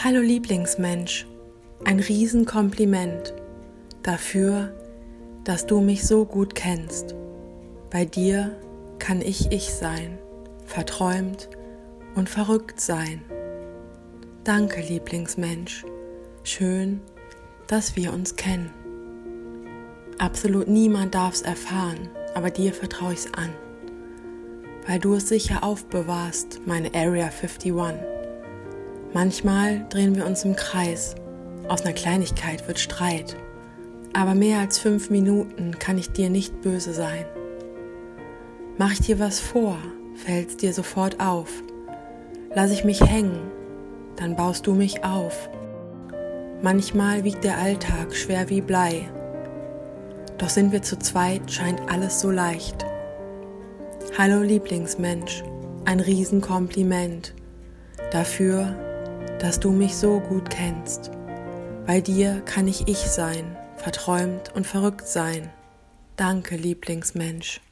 Hallo Lieblingsmensch, ein Riesenkompliment dafür, dass du mich so gut kennst. Bei dir kann ich sein, verträumt und verrückt sein. Danke Lieblingsmensch, schön, dass wir uns kennen. Absolut niemand darf's erfahren, aber dir vertraue ich's an, weil du es sicher aufbewahrst, meine Area 51. Manchmal drehen wir uns im Kreis, aus einer Kleinigkeit wird Streit, aber mehr als 5 Minuten kann ich dir nicht böse sein. Mach ich dir was vor, fällt's dir sofort auf. Lass ich mich hängen, dann baust du mich auf. Manchmal wiegt der Alltag schwer wie Blei, doch sind wir zu zweit, scheint alles so leicht. Hallo Lieblingsmensch, ein Riesenkompliment dafür, dass du mich so gut kennst. Bei dir kann ich sein, verträumt und verrückt sein. Danke Lieblingsmensch.